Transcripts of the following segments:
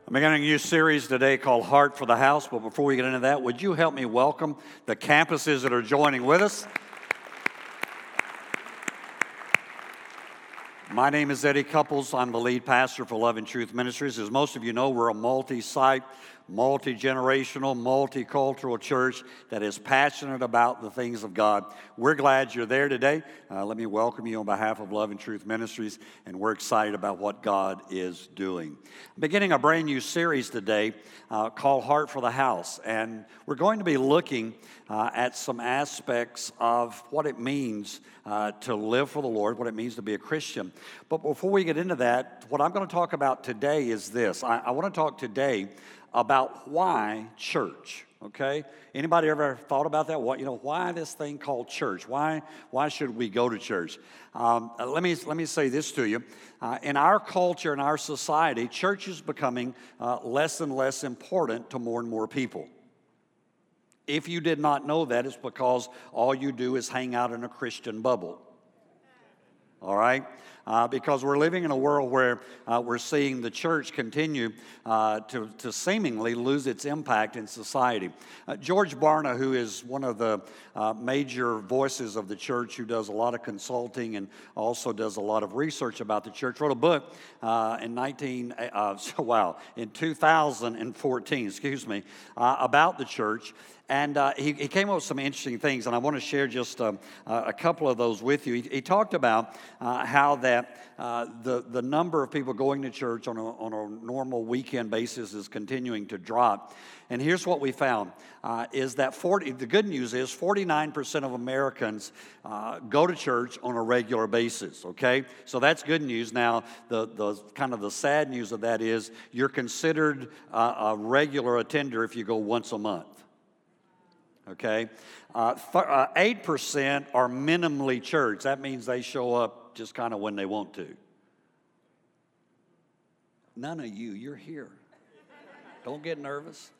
I'm beginning a new series today called Heart for the House, but before we get into that, would you help me welcome the campuses that are joining with us? My name is Eddie Couples. I'm the lead pastor for Love and Truth Ministries. As most of you know, we're a multi-site, multi-generational, multicultural church that is passionate about the things of God. We're glad you're there today. Let me welcome you on behalf of Love and Truth Ministries, and we're excited about what God is doing. I'm beginning a brand new series today called Heart for the House, and we're going to be looking at some aspects of what it means to live for the Lord, what it means to be a Christian. But before we get into that, what I'm going to talk about today is this. I want to talk today about why church, okay? Anybody ever thought about that? Why this thing called church? Why should we go to church? Let me say this to you. In our culture, in our society, church is becoming less and less important to more and more people. If you did not know that, it's because all you do is hang out in a Christian bubble. All right? Because we're living in a world where we're seeing the church continue to seemingly lose its impact in society. George Barna, who is one of the major voices of the church, who does a lot of consulting and also does a lot of research about the church, wrote a book in 2014, about the church. And he came up with some interesting things, and I want to share just a couple of those with you. He talked about how that the number of people going to church on a normal weekend basis is continuing to drop. And here's what we found, is that the good news is 49% of Americans go to church on a regular basis, okay? So that's good news. Now, the kind of the sad news of that is you're considered a regular attender if you go once a month. Okay, 8% are minimally church. That means they show up just kind of when they want to. None of you're here. Don't get nervous.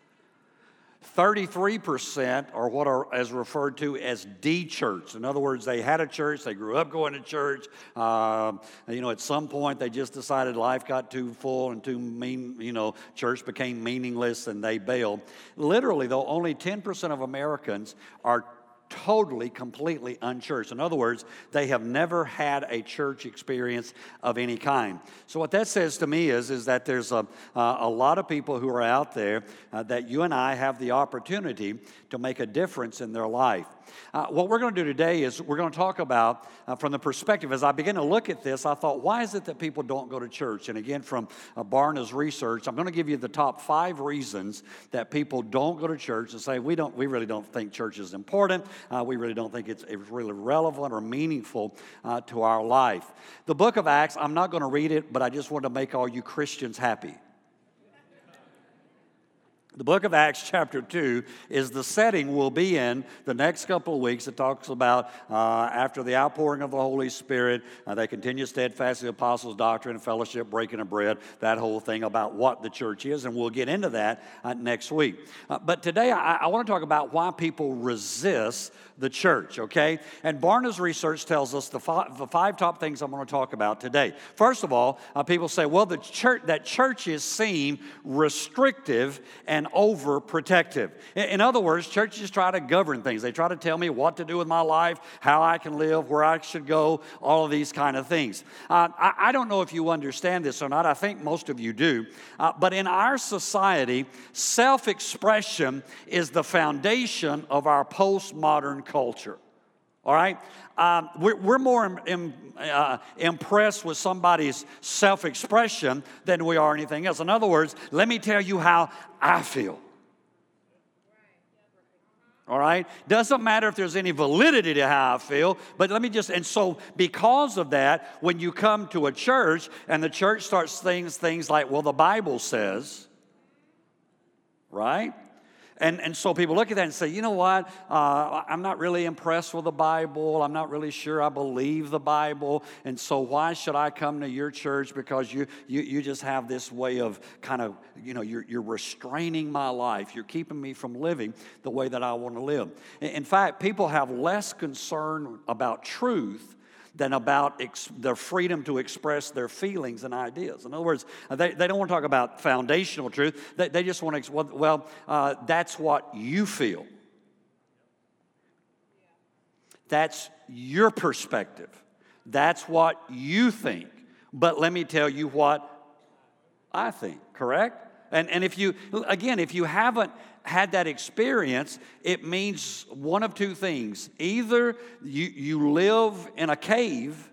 33% are what are as referred to as de-church. In other words, they had a church, they grew up going to church. At some point they just decided life got too full and too mean. Church became meaningless and they bailed. Literally, though, only 10% of Americans are totally, completely unchurched. In other words, they have never had a church experience of any kind. So what that says to me is that there's a lot of people who are out there that you and I have the opportunity to make a difference in their life. What we're going to do today is we're going to talk about, from the perspective, as I begin to look at this, I thought, why is it that people don't go to church? And again, from Barna's research, I'm going to give you the top 5 reasons that people don't go to church and say, we really don't think church is important. We really don't think it's really relevant or meaningful to our life. The book of Acts, I'm not going to read it, but I just want to make all you Christians happy. The book of Acts chapter 2 is the setting we'll be in the next couple of weeks. It talks about after the outpouring of the Holy Spirit, they continue steadfast in the apostles' doctrine, fellowship, breaking of bread, that whole thing about what the church is, and we'll get into that next week. But today I want to talk about why people resist the church, okay? And Barna's research tells us the 5 top things I'm going to talk about today. First of all, people say, well, that churches seem restrictive and overprotective. In other words, churches try to govern things. They try to tell me what to do with my life, how I can live, where I should go, all of these kind of things. I don't know if you understand this or not. I think most of you do. But in our society, self-expression is the foundation of our postmodern culture. All right? We're more impressed with somebody's self-expression than we are anything else. In other words, let me tell you how I feel. All right? Doesn't matter if there's any validity to how I feel, but and so because of that, when you come to a church and the church starts saying things like, well, the Bible says, right? And so people look at that and say, you know what, I'm not really impressed with the Bible. I'm not really sure I believe the Bible. And so why should I come to your church? Because you just have this way of kind of, you're restraining my life. You're keeping me from living the way that I want to live. In fact, people have less concern about truth than about their freedom to express their feelings and ideas. In other words, they don't want to talk about foundational truth. They just want to, that's what you feel. That's your perspective. That's what you think. But let me tell you what I think, correct? And if you haven't had that experience, it means one of two things. Either you live in a cave,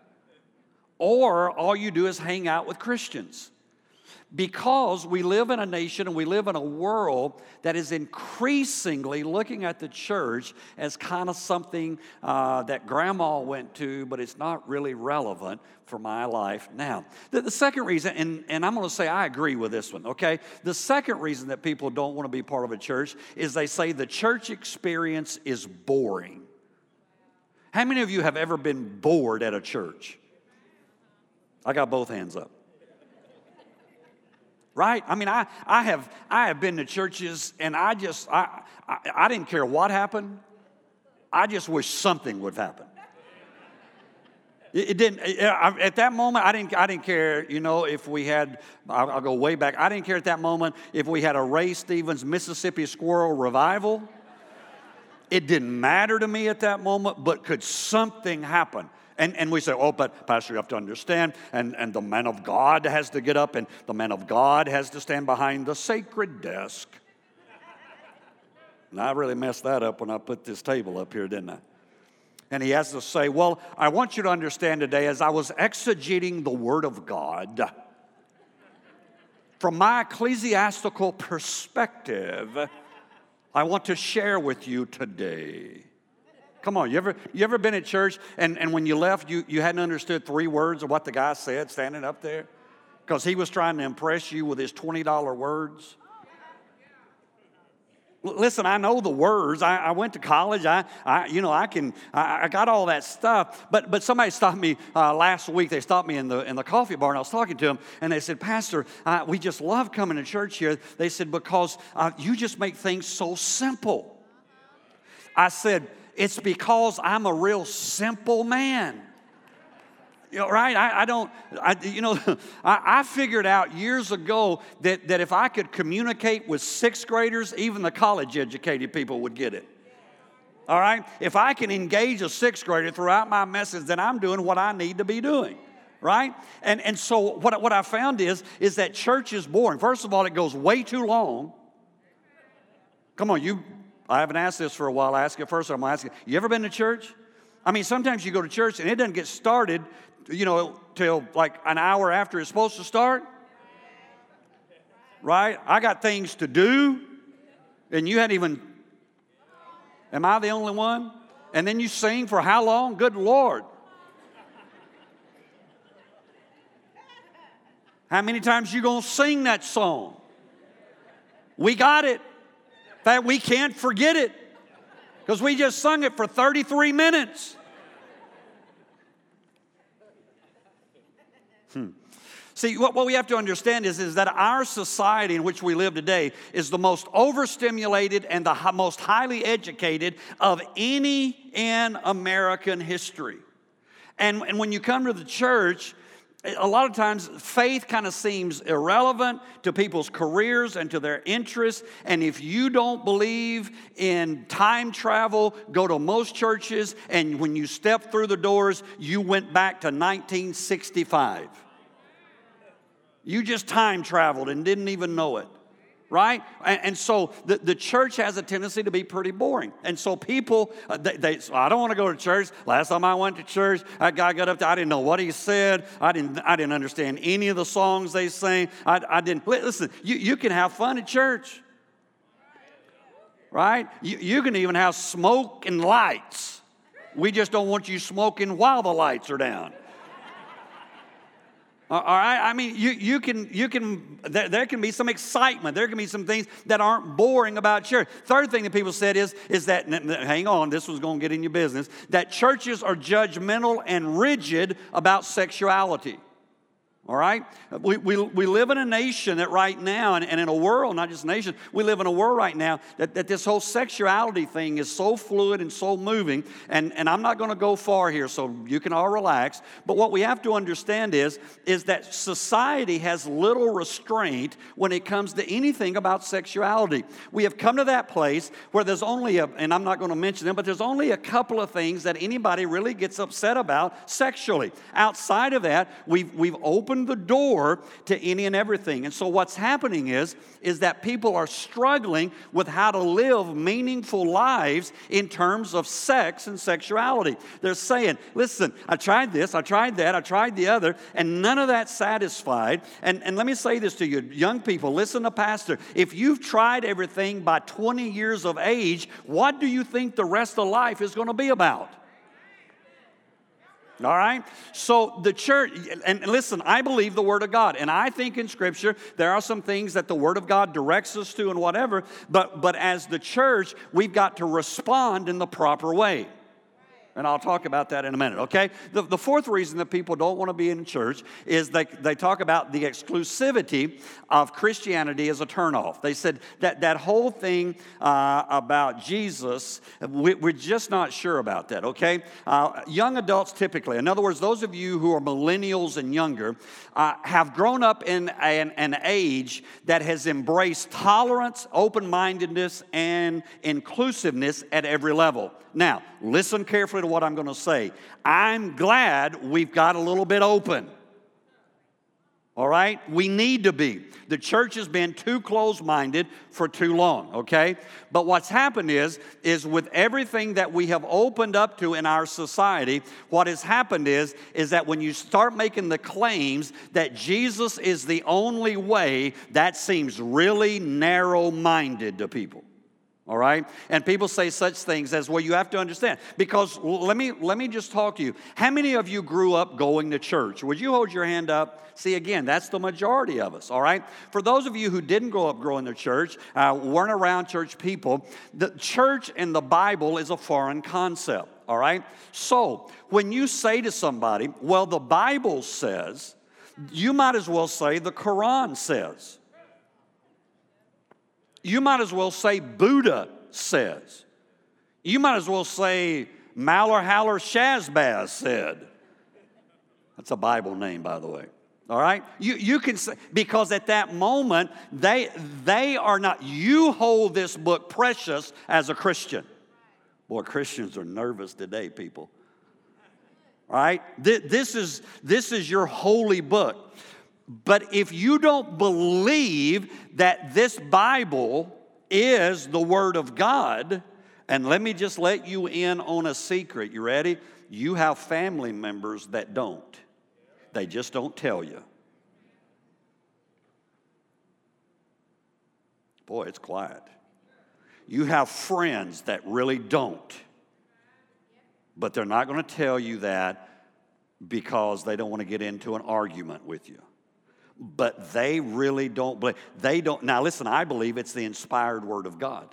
or all you do is hang out with Christians. Because we live in a nation and we live in a world that is increasingly looking at the church as kind of something that grandma went to, but it's not really relevant for my life now. The second reason, and I'm going to say I agree with this one, okay? The second reason that people don't want to be part of a church is they say the church experience is boring. How many of you have ever been bored at a church? I got both hands up. Right? I mean, I have been to churches, and I didn't care what happened. I just wish something would happen. It didn't. At that moment, I didn't care. You know, if we had, I'll go way back. I didn't care at that moment if we had a Ray Stevens Mississippi Squirrel revival. It didn't matter to me at that moment. But could something happen? And we say, oh, but Pastor, you have to understand, and the man of God has to get up, and the man of God has to stand behind the sacred desk. And I really messed that up when I put this table up here, didn't I? And he has to say, well, I want you to understand today, as I was exegeting the Word of God, from my ecclesiastical perspective, I want to share with you today. Come on, you ever been at church and when you left, you hadn't understood 3 words of what the guy said standing up there? Because he was trying to impress you with his $20 words. Listen, I know the words. I went to college. I got all that stuff. But somebody stopped me last week. They stopped me in the coffee bar, and I was talking to them, and they said, Pastor, we just love coming to church here. They said, because you just make things so simple. I said, it's because I'm a real simple man. You know, right? I figured out years ago that if I could communicate with 6th graders, even the college-educated people would get it. All right? If I can engage a 6th grader throughout my message, then I'm doing what I need to be doing. Right? And so what I found is that church is boring. First of all, it goes way too long. Come on, I haven't asked this for a while. I ask it first, I'm going to ask you. You ever been to church? I mean, sometimes you go to church and it doesn't get started, till like an hour after it's supposed to start. Right? I got things to do, and you hadn't even. Am I the only one? And then you sing for how long? Good Lord. How many times you going to sing that song? We got it. In fact, we can't forget it because we just sung it for 33 minutes. See, what we have to understand is that our society in which we live today is the most overstimulated and the most highly educated of any in American history. And when you come to the church, a lot of times faith kind of seems irrelevant to people's careers and to their interests. And if you don't believe in time travel, go to most churches, and when you step through the doors, you went back to 1965. You just time traveled and didn't even know it. Right? And so the church has a tendency to be pretty boring. And so people, I don't want to go to church. Last time I went to church, that guy got up there. I didn't know what he said. I didn't understand any of the songs they sang. I didn't. Listen, you can have fun at church. Right? You can even have smoke and lights. We just don't want you smoking while the lights are down. All right, I mean, you can. There can be some excitement. There can be some things that aren't boring about church. Third thing that people said is that, hang on, this was going to get in your business, that churches are judgmental and rigid about sexuality. All right? We live in a nation that right now, and in a world, not just a nation, we live in a world right now that this whole sexuality thing is so fluid and so moving. And I'm not going to go far here, so you can all relax. But what we have to understand is that society has little restraint when it comes to anything about sexuality. We have come to that place where there's only and I'm not going to mention them, but there's only a couple of things that anybody really gets upset about sexually. Outside of that, we've opened the door to any and everything. And so what's happening is that people are struggling with how to live meaningful lives in terms of sex and sexuality. They're saying, listen, I tried this, I tried that, I tried the other, and none of that satisfied. And let me say this to you, young people, listen to Pastor. If you've tried everything by 20 years of age, what do you think the rest of life is going to be about? All right? So the church, and listen, I believe the Word of God. And I think in Scripture, there are some things that the Word of God directs us to and whatever. But as the church, we've got to respond in the proper way. And I'll talk about that in a minute, okay? The fourth reason that people don't want to be in church is they talk about the exclusivity of Christianity as a turnoff. They said that whole thing about Jesus, we're just not sure about that, okay? Young adults typically, in other words, those of you who are millennials and younger, have grown up in an age that has embraced tolerance, open-mindedness, and inclusiveness at every level. Now, listen carefully to what I'm going to say. I'm glad we've got a little bit open. All right? We need to be. The church has been too close-minded for too long, okay? But what's happened is with everything that we have opened up to in our society, what has happened is that when you start making the claims that Jesus is the only way, that seems really narrow-minded to people. All right? And people say such things as, well, you have to understand. Because let me just talk to you. How many of you grew up going to church? Would you hold your hand up? See, again, that's the majority of us, all right? For those of you who didn't grow up growing to church, weren't around church people, the church and the Bible is a foreign concept, all right? So when you say to somebody, well, the Bible says, you might as well say the Quran says. You might as well say Buddha says. You might as well say Maler Haller Shazbaz said. That's a Bible name, by the way. All right? You can say, because at that moment, they are not, you hold this book precious as a Christian. Boy, Christians are nervous today, people. All right? This is your holy book. But if you don't believe that this Bible is the Word of God, and let me just let you in on a secret. You ready? You have family members that don't. They just don't tell you. Boy, it's quiet. You have friends that really don't. But they're not going to tell you that because they don't want to get into an argument with you. But they really don't believe. They don't. Now, listen, I believe it's the inspired Word of God.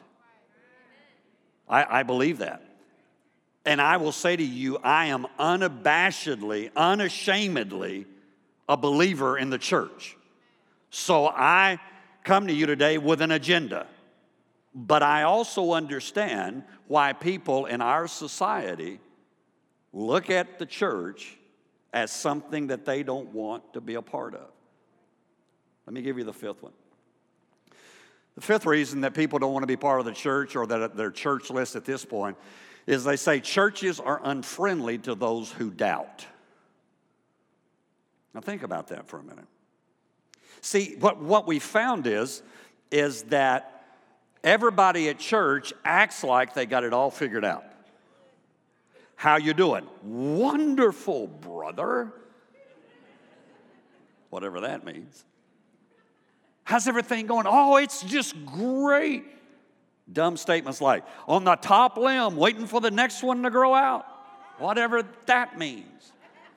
I believe that. And I will say to you, I am unabashedly, unashamedly a believer in the church. So I come to you today with an agenda. But I also understand why people in our society look at the church as something that they don't want to be a part of. Let me give you the fifth one. The fifth reason that people don't want to be part of the church or that they're churchless at this point is they say churches are unfriendly to those who doubt. Now think about that for a minute. See, what we found is that everybody at church acts like they got it all figured out. How you doing? Wonderful, brother. Whatever that means. How's everything going? Oh, it's just great. Dumb statements like, on the top limb, waiting for the next one to grow out. Whatever that means.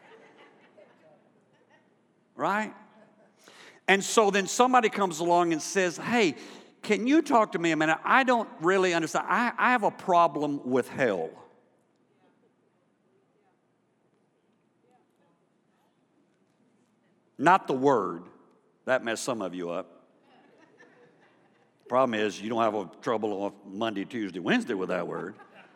Right? And so then somebody comes along and says, hey, can you talk to me a minute? I don't really understand. I have a problem with hell. Not the word. That messed some of you up. Problem is, you don't have a trouble on Monday, Tuesday, Wednesday with that word.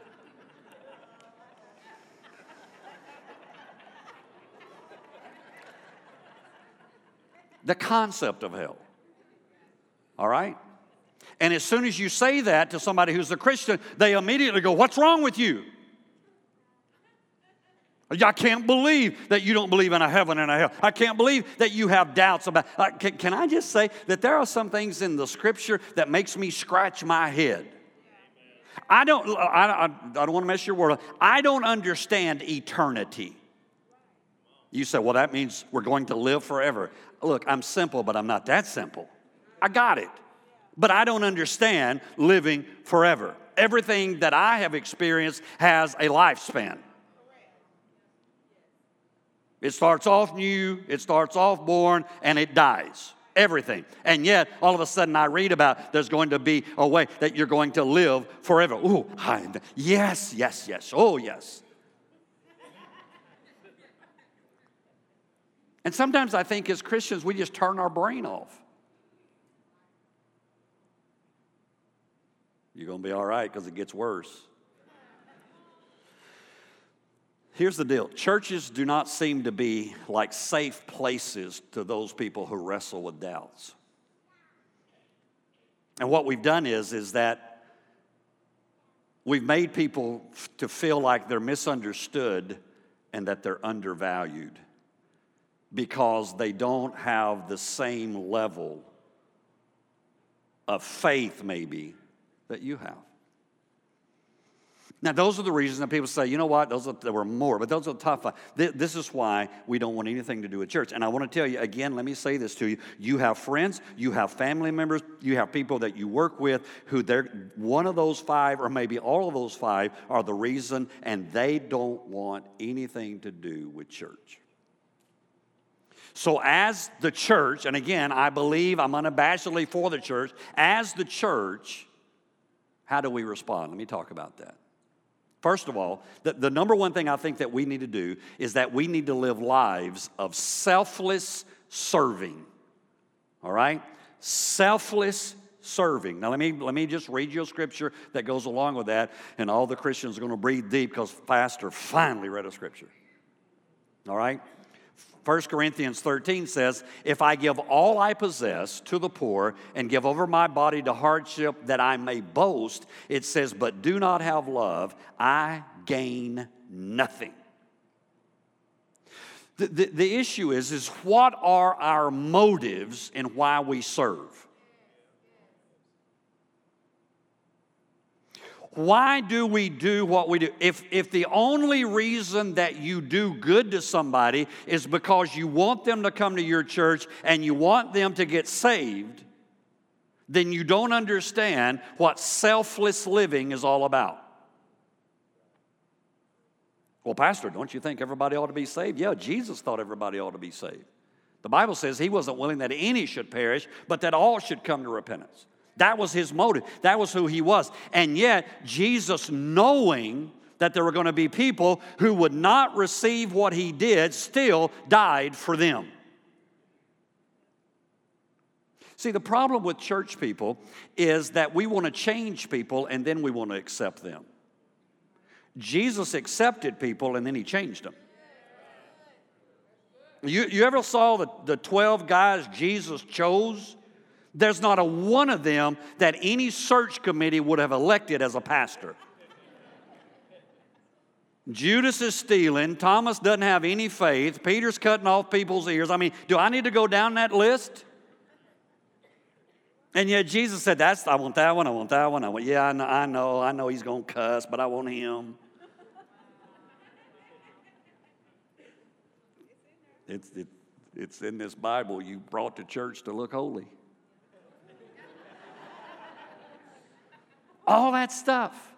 The concept of hell. All right? And as soon as you say that to somebody who's a Christian, they immediately go, what's wrong with you? I can't believe that you don't believe in a heaven and a hell. I can't believe that you have doubts about. Can I just say that there are some things in the Scripture that makes me scratch my head. I don't want to mess your world up. I don't understand eternity. You say, well, that means we're going to live forever. Look, I'm simple, but I'm not that simple. I got it. But I don't understand living forever. Everything that I have experienced has a lifespan. It starts off new, it starts off born, and it dies. Everything. And yet, all of a sudden, I read about there's going to be a way that you're going to live forever. Ooh, yes, yes, yes. Oh, yes. And sometimes I think as Christians, we just turn our brain off. You're going to be all right because it gets worse. Here's the deal. Churches do not seem to be like safe places to those people who wrestle with doubts. And what we've done is that we've made people to feel like they're misunderstood and that they're undervalued because they don't have the same level of faith maybe that you have. Now, those are the reasons that people say, you know what, there were more, but those are the top five. This is why we don't want anything to do with church. And I want to tell you, again, let me say this to you. You have friends, you have family members, you have people that you work with who one of those five or maybe all of those five are the reason, and they don't want anything to do with church. So as the church, and again, I believe I'm unabashedly for the church, as the church, how do we respond? Let me talk about that. First of all, the number one thing I think that we need to do is that we need to live lives of selfless serving. All right? Selfless serving. Now, let me just read you a scripture that goes along with that, and all the Christians are going to breathe deep because Pastor finally read a scripture. All right? 1 Corinthians 13 says, if I give all I possess to the poor and give over my body to hardship that I may boast, it says, but do not have love, I gain nothing. The issue is what are our motives in why we serve? Why do we do what we do? If the only reason that you do good to somebody is because you want them to come to your church and you want them to get saved, then you don't understand what selfless living is all about. Well, Pastor, don't you think everybody ought to be saved? Yeah, Jesus thought everybody ought to be saved. The Bible says he wasn't willing that any should perish, but that all should come to repentance. That was his motive. That was who he was. And yet, Jesus, knowing that there were going to be people who would not receive what he did, still died for them. See, the problem with church people is that we want to change people and then we want to accept them. Jesus accepted people and then he changed them. You ever saw the 12 guys Jesus chose? There's not a one of them that any search committee would have elected as a pastor. Judas is stealing. Thomas doesn't have any faith. Peter's cutting off people's ears. I mean, do I need to go down that list? And yet Jesus said, I want that one, I want that one. Yeah, I know he's going to cuss, but I want him. It's in this Bible you brought to church to look holy. All that stuff.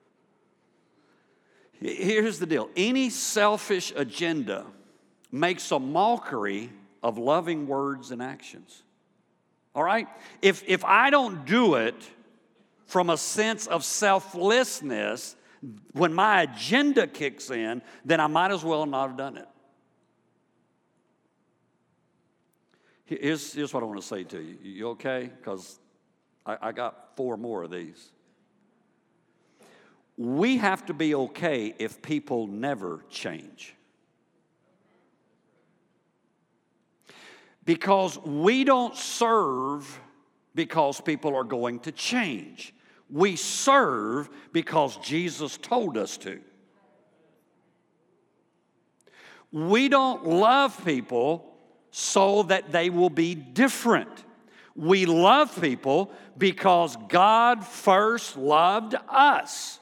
Here's the deal. Any selfish agenda makes a mockery of loving words and actions. All right? If I don't do it from a sense of selflessness, when my agenda kicks in, then I might as well not have done it. Here's what I want to say to you. You okay? Because I got 4 more of these. We have to be okay if people never change. Because we don't serve because people are going to change. We serve because Jesus told us to. We don't love people so that they will be different. We love people because God first loved us.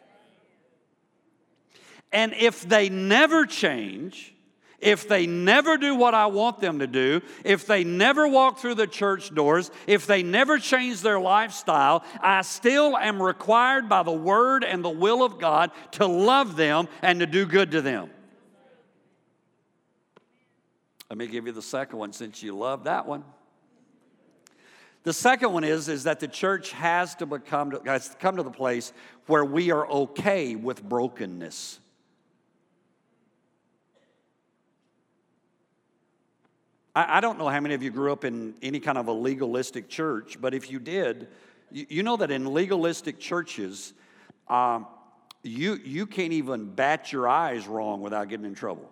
And if they never change, if they never do what I want them to do, if they never walk through the church doors, if they never change their lifestyle, I still am required by the Word and the will of God to love them and to do good to them. Let me give you the second one since you love that one. The second one is that the church has to come to the place where we are okay with brokenness. I don't know how many of you grew up in any kind of a legalistic church, but if you did, you know that in legalistic churches, you can't even bat your eyes wrong without getting in trouble.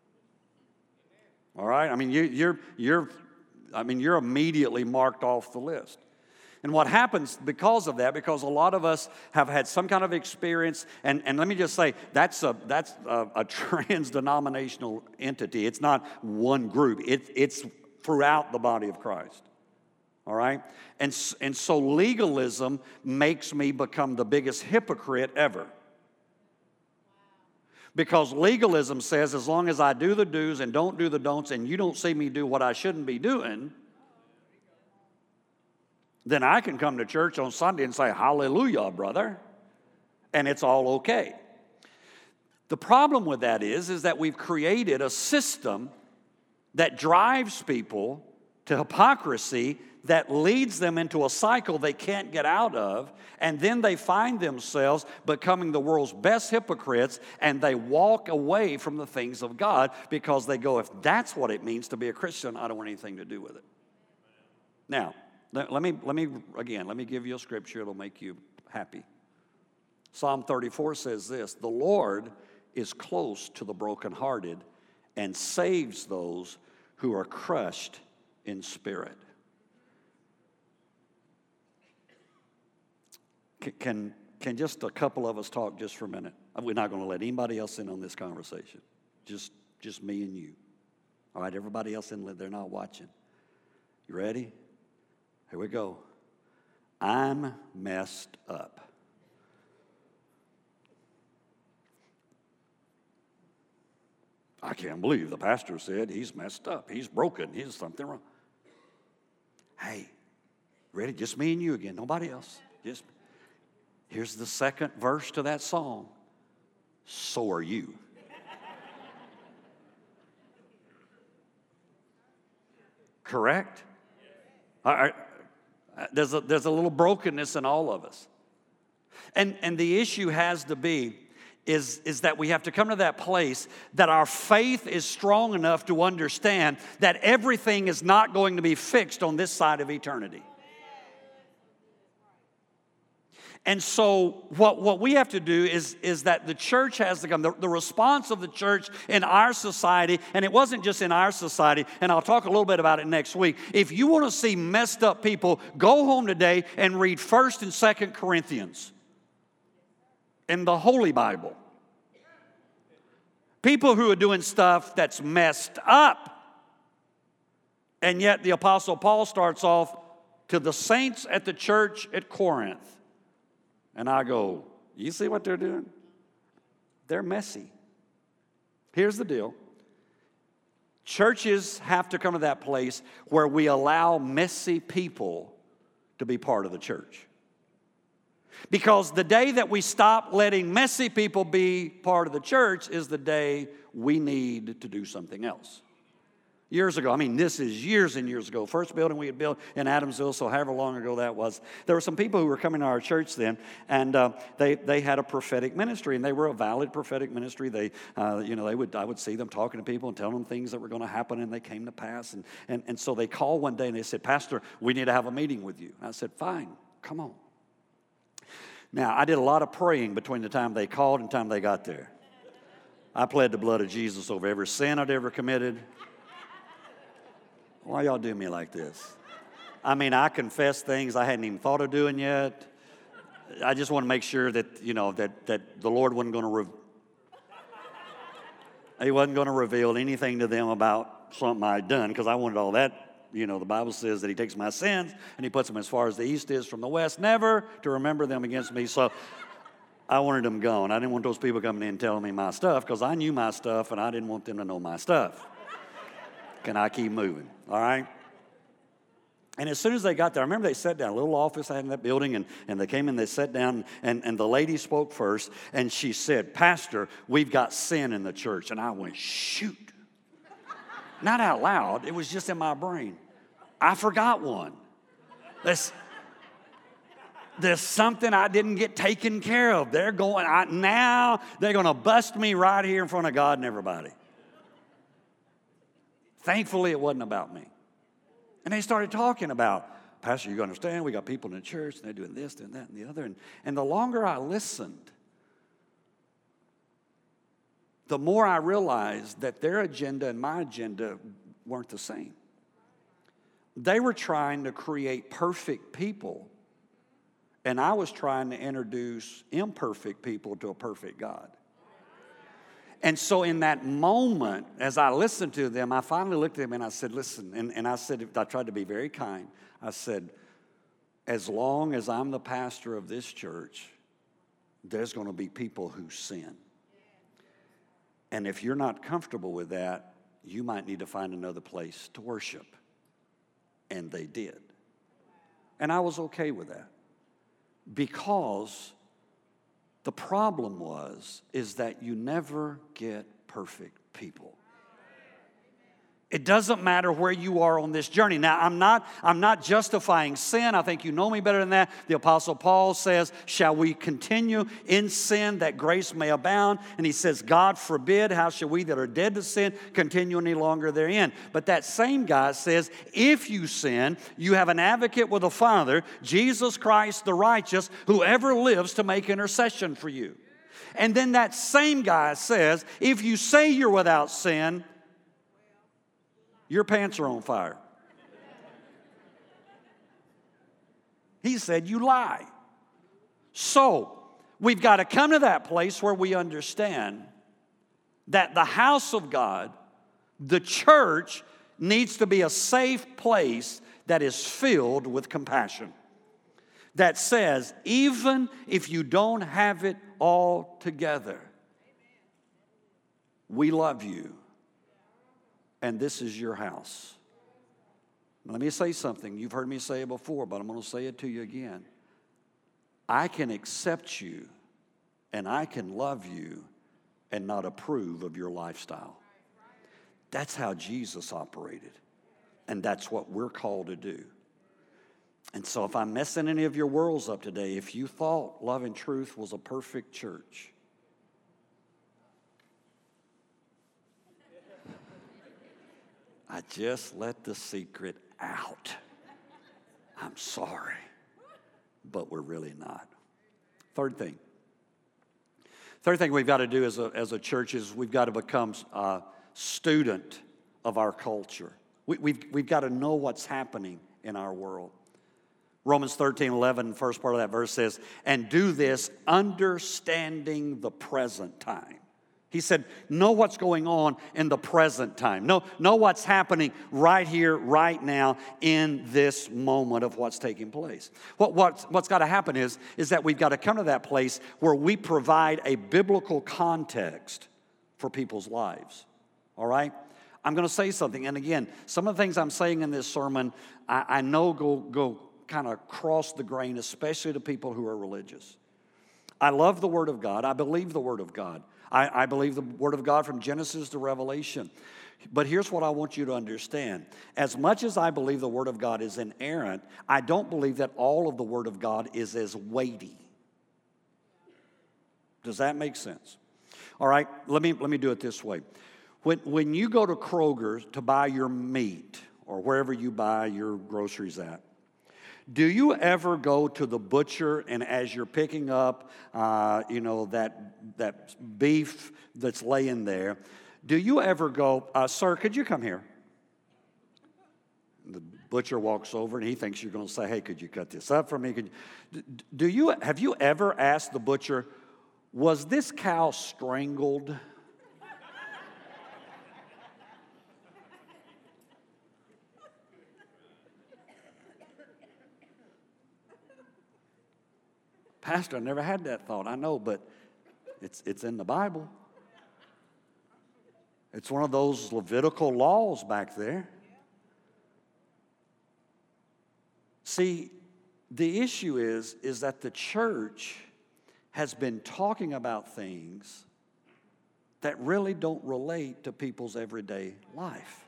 All right? I mean, you're immediately marked off the list. And what happens because of that, because a lot of us have had some kind of experience, and let me just say, that's a trans-denominational entity. It's not one group. It's throughout the body of Christ. All right? And so legalism makes me become the biggest hypocrite ever. Because legalism says as long as I do the do's and don't do the don'ts, and you don't see me do what I shouldn't be doing, then I can come to church on Sunday and say, hallelujah, brother, and it's all okay. The problem with that is that we've created a system that drives people to hypocrisy that leads them into a cycle they can't get out of, and then they find themselves becoming the world's best hypocrites, and they walk away from the things of God because they go, if that's what it means to be a Christian, I don't want anything to do with it. Now, let me give you a scripture that'll make you happy. Psalm 34 says this: the Lord is close to the brokenhearted and saves those who are crushed in spirit. Can just a couple of us talk just for a minute? We're not going to let anybody else in on this conversation. Just me and you. All right, everybody else in, they're not watching. You ready? Here we go. I'm messed up. I can't believe the pastor said he's messed up. He's broken. He's something wrong. Hey, ready? Just me and you again. Nobody else. Here's the second verse to that song. So are you. Correct? There's a little brokenness in all of us. And the issue has to be is that we have to come to that place that our faith is strong enough to understand that everything is not going to be fixed on this side of eternity. And so what we have to do is that the church has to come. The response of the church in our society, and it wasn't just in our society, and I'll talk a little bit about it next week. If you want to see messed up people, go home today and read 1st and 2nd Corinthians in the Holy Bible. People who are doing stuff that's messed up. And yet the Apostle Paul starts off to the saints at the church at Corinth. And I go, you see what they're doing? They're messy. Here's the deal. Churches have to come to that place where we allow messy people to be part of the church. Because the day that we stop letting messy people be part of the church is the day we need to do something else. Years ago, I mean, this is years and years ago. First building we had built in Adamsville, so however long ago that was. There were some people who were coming to our church then, and they had a prophetic ministry, and they were a valid prophetic ministry. I would see them talking to people and telling them things that were going to happen, and they came to pass. And so they called one day, and they said, Pastor, we need to have a meeting with you. And I said, fine, come on. Now, I did a lot of praying between the time they called and the time they got there. I pled the blood of Jesus over every sin I'd ever committed. Why y'all do me like this? I mean, I confess things I hadn't even thought of doing yet. I just want to make sure that, that the Lord wasn't going to He wasn't going to reveal anything to them about something I'd done, because I wanted all that. The Bible says that He takes my sins and He puts them as far as the east is from the west, never to remember them against me. So I wanted them gone. I didn't want those people coming in and telling me my stuff, because I knew my stuff and I didn't want them to know my stuff. Can I keep moving? All right? And as soon as they got there, I remember they sat down, a little office I had in that building, and they came in, they sat down, and the lady spoke first, and she said, Pastor, we've got sin in the church. And I went, shoot. Not out loud, it was just in my brain. I forgot one. There's something I didn't get taken care of. Now they're going to bust me right here in front of God and everybody. Thankfully, it wasn't about me. And they started talking about, Pastor, you understand, we got people in the church, and they're doing this, doing that, and the other. And the longer I listened, the more I realized that their agenda and my agenda weren't the same. They were trying to create perfect people, and I was trying to introduce imperfect people to a perfect God. And so in that moment, as I listened to them, I finally looked at them and I said, listen, and I tried to be very kind. I said, as long as I'm the pastor of this church, there's going to be people who sin. And if you're not comfortable with that, you might need to find another place to worship. And they did. And I was okay with that. Because the problem is that you never get perfect people. It doesn't matter where you are on this journey. Now, I'm not justifying sin. I think you know me better than that. The Apostle Paul says, shall we continue in sin that grace may abound? And he says, God forbid, how shall we that are dead to sin continue any longer therein? But that same guy says, if you sin, you have an advocate with the Father, Jesus Christ the righteous, who ever lives to make intercession for you. And then that same guy says, if you say you're without sin, your pants are on fire. He said, you lie. So, we've got to come to that place where we understand that the house of God, the church, needs to be a safe place that is filled with compassion. That says, even if you don't have it all together, we love you. And this is your house. Let me say something. You've heard me say it before, but I'm going to say it to you again. I can accept you, and I can love you, and not approve of your lifestyle. That's how Jesus operated, and that's what we're called to do. And so if I'm messing any of your worlds up today, if you thought Love and Truth was a perfect church, I just let the secret out. I'm sorry, but we're really not. Third thing we've got to do as a church is we've got to become a student of our culture. We've got to know what's happening in our world. Romans 13:11, first part of that verse says, and do this understanding the present time. He said, know what's going on in the present time. Know what's happening right here, right now, in this moment of what's taking place. What's got to happen is that we've got to come to that place where we provide a biblical context for people's lives. All right? I'm going to say something. And again, some of the things I'm saying in this sermon, I know go kind of cross the grain, especially to people who are religious. I love the Word of God. I believe the Word of God. I believe the Word of God from Genesis to Revelation. But here's what I want you to understand. As much as I believe the Word of God is inerrant, I don't believe that all of the Word of God is as weighty. Does that make sense? All right, let me do it this way. When you go to Kroger to buy your meat or wherever you buy your groceries at, do you ever go to the butcher and as you're picking up, that beef that's laying there, do you ever go, sir, could you come here? The butcher walks over and he thinks you're going to say, hey, could you cut this up for me? Have you ever asked the butcher, was this cow strangled? Pastor, I never had that thought. I know, but it's in the Bible. It's one of those Levitical laws back there. See, the issue is that the church has been talking about things that really don't relate to people's everyday life.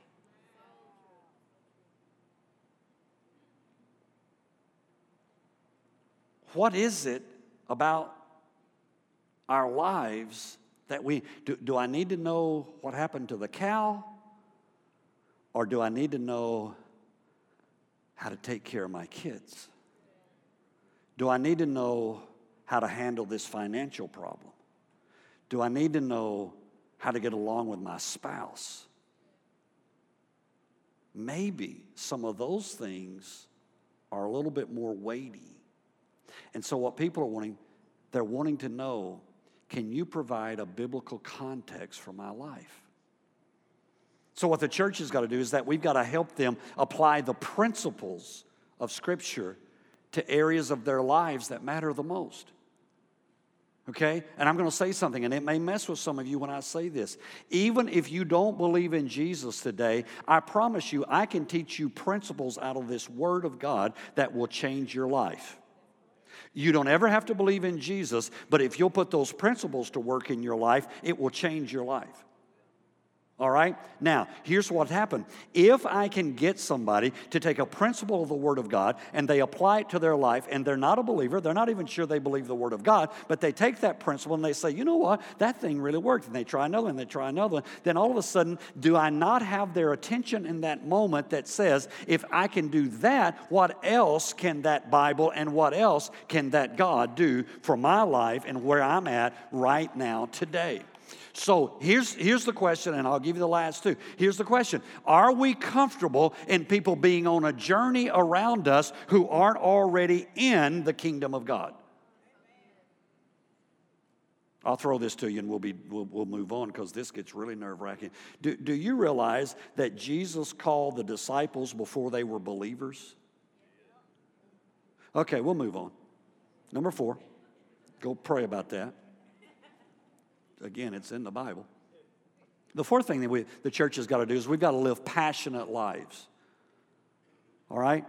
What is it about our lives that do I need to know what happened to the cow? Or do I need to know how to take care of my kids? Do I need to know how to handle this financial problem? Do I need to know how to get along with my spouse? Maybe some of those things are a little bit more weighty. And so what people are wanting, they're wanting to know, can you provide a biblical context for my life? So what the church has got to do is that we've got to help them apply the principles of Scripture to areas of their lives that matter the most. Okay? And I'm going to say something, and it may mess with some of you when I say this. Even if you don't believe in Jesus today, I promise you I can teach you principles out of this Word of God that will change your life. You don't ever have to believe in Jesus, but if you'll put those principles to work in your life, it will change your life. All right? Now, here's what happened. If I can get somebody to take a principle of the Word of God and they apply it to their life and they're not a believer, they're not even sure they believe the Word of God, but they take that principle and they say, you know what, that thing really worked. And they try another one, and they try another one. Then all of a sudden, do I not have their attention in that moment that says, if I can do that, what else can that Bible and what else can that God do for my life and where I'm at right now today? So here's the question, and I'll give you the last two. Here's the question. Are we comfortable in people being on a journey around us who aren't already in the kingdom of God? I'll throw this to you and we'll move on because this gets really nerve-wracking. Do you realize that Jesus called the disciples before they were believers? Okay, we'll move on. Number 4. Go pray about that. Again, it's in the Bible. The fourth thing that the church has got to do is we've got to live passionate lives. All right?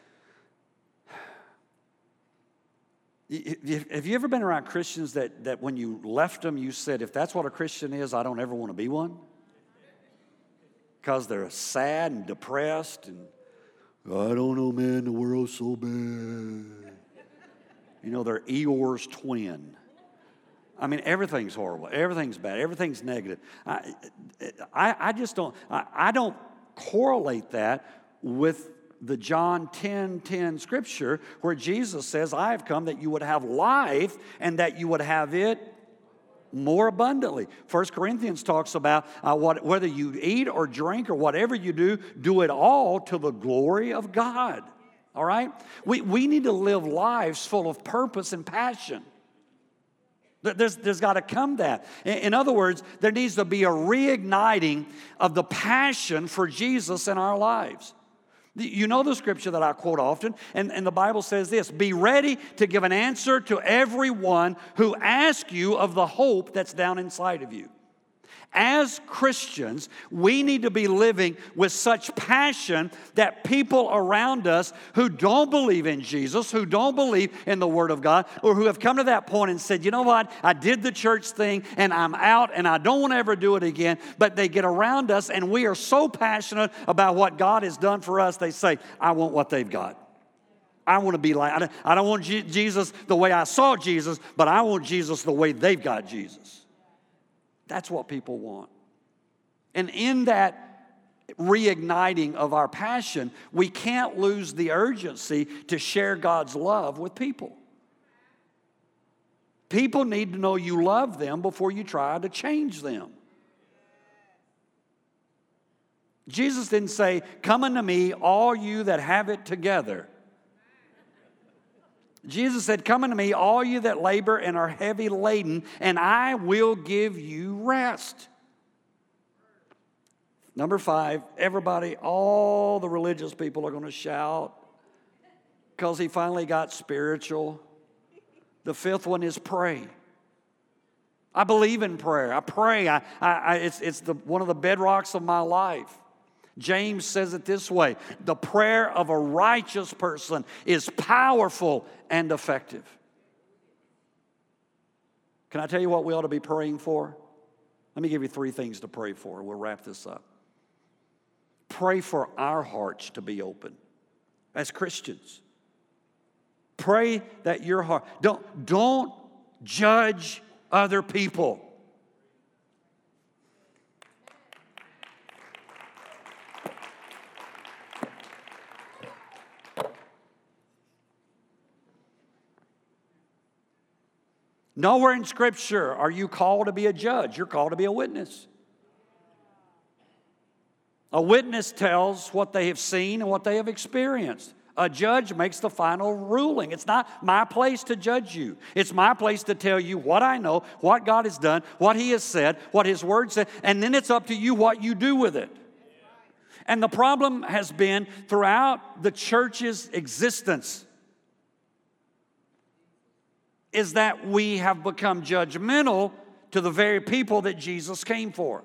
Have you ever been around Christians that when you left them, you said, if that's what a Christian is, I don't ever want to be one? Because they're sad and depressed and, I don't know, man, the world's so bad. You know, they're Eeyore's twin. I mean, everything's horrible. Everything's bad. Everything's negative. I just don't, I don't correlate that with the John 10:10 scripture where Jesus says, I have come that you would have life and that you would have it more abundantly. 1 Corinthians talks about whether you eat or drink or whatever you do it all to the glory of God. All right? We need to live lives full of purpose and passion. There's got to come that. In other words, there needs to be a reigniting of the passion for Jesus in our lives. You know the scripture that I quote often, and the Bible says this, be ready to give an answer to everyone who asks you of the hope that's down inside of you. As Christians, we need to be living with such passion that people around us who don't believe in Jesus, who don't believe in the Word of God, or who have come to that point and said, you know what, I did the church thing and I'm out and I don't want to ever do it again, but they get around us and we are so passionate about what God has done for us, they say, I want what they've got. I want to be like, I don't want Jesus the way I saw Jesus, but I want Jesus the way they've got Jesus. That's what people want. And in that reigniting of our passion, we can't lose the urgency to share God's love with people. People need to know you love them before you try to change them. Jesus didn't say, come unto me, all you that have it together. Jesus said, come unto me, all you that labor and are heavy laden, and I will give you rest. Number 5, everybody, all the religious people are going to shout because he finally got spiritual. The 5th one is pray. I believe in prayer. I pray. It's one of the bedrocks of my life. James says it this way, the prayer of a righteous person is powerful and effective. Can I tell you what we ought to be praying for? Let me give you 3 things to pray for. We'll wrap this up. Pray for our hearts to be open as Christians. Pray that your heart, don't judge other people. Nowhere in Scripture are you called to be a judge. You're called to be a witness. A witness tells what they have seen and what they have experienced. A judge makes the final ruling. It's not my place to judge you. It's my place to tell you what I know, what God has done, what He has said, what His Word said, and then it's up to you what you do with it. And the problem has been throughout the church's existence is that we have become judgmental to the very people that Jesus came for.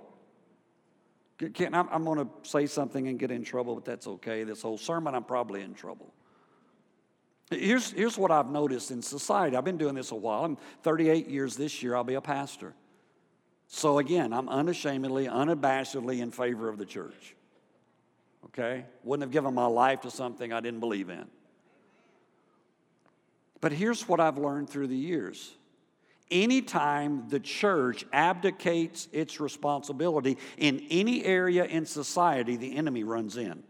I'm going to say something and get in trouble, but that's okay. This whole sermon, I'm probably in trouble. Here's what I've noticed in society. I've been doing this a while. I'm 38 years this year. I'll be a pastor. So again, I'm unashamedly, unabashedly in favor of the church. Okay? Wouldn't have given my life to something I didn't believe in. But here's what I've learned through the years. Anytime the church abdicates its responsibility in any area in society, the enemy runs in.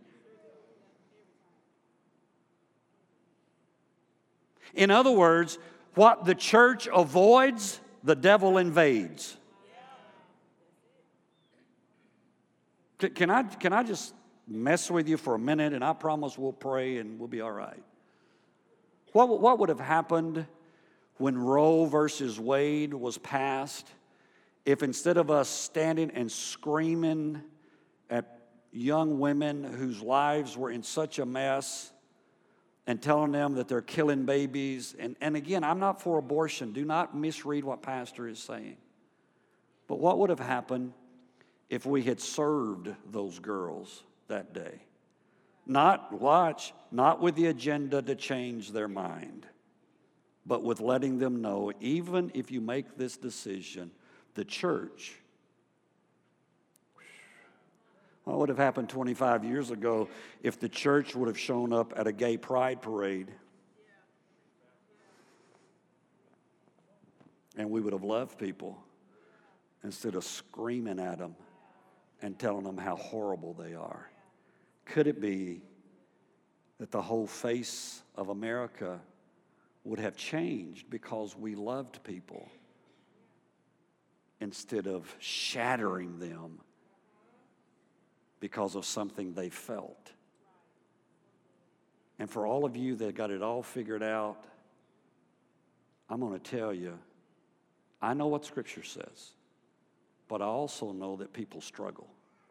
In other words, what the church avoids, the devil invades. Can I just mess with you for a minute, and I promise we'll pray and we'll be all right. What would have happened when Roe versus Wade was passed if instead of us standing and screaming at young women whose lives were in such a mess and telling them that they're killing babies, and again, I'm not for abortion. Do not misread what Pastor is saying. But what would have happened if we had served those girls that day? Not with the agenda to change their mind, but with letting them know, even if you make this decision, the church. What would have happened 25 years ago if the church would have shown up at a gay pride parade? And we would have loved people instead of screaming at them and telling them how horrible they are. Could it be that the whole face of America would have changed because we loved people instead of shattering them because of something they felt? And for all of you that got it all figured out, I'm going to tell you, I know what Scripture says, but I also know that people struggle.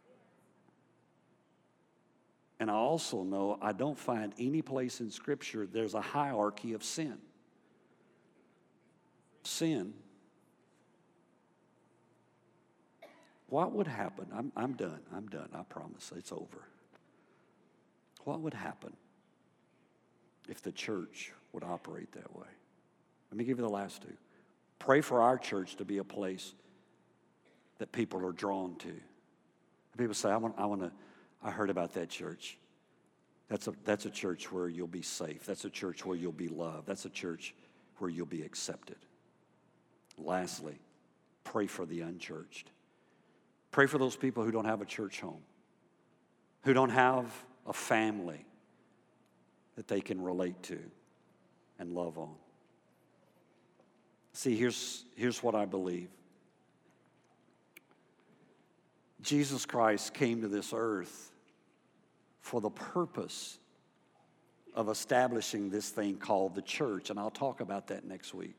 And I also know I don't find any place in Scripture there's a hierarchy of sin. Sin What would happen? I'm done. I promise. It's over. What would happen if the church would operate that way? Let me give you the last two. Pray for our church to be a place that people are drawn to. People say, I heard about that church. That's a church where you'll be safe. That's a church where you'll be loved. That's a church where you'll be accepted. Lastly, pray for the unchurched. Pray for those people who don't have a church home, who don't have a family that they can relate to and love on. See, here's what I believe. Jesus Christ came to this earth for the purpose of establishing this thing called the church, and I'll talk about that next week.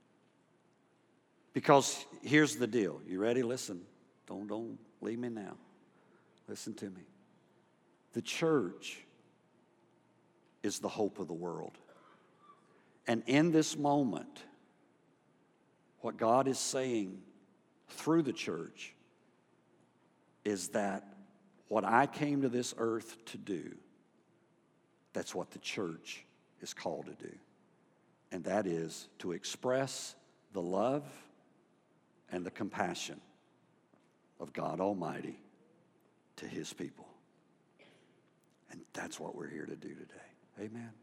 Because here's the deal. You ready? Listen. Don't leave me now. Listen to me. The church is the hope of the world. And in this moment, what God is saying through the church is that what I came to this earth to do, that's what the church is called to do. And that is to express the love and the compassion of God Almighty to His people. And that's what we're here to do today. Amen.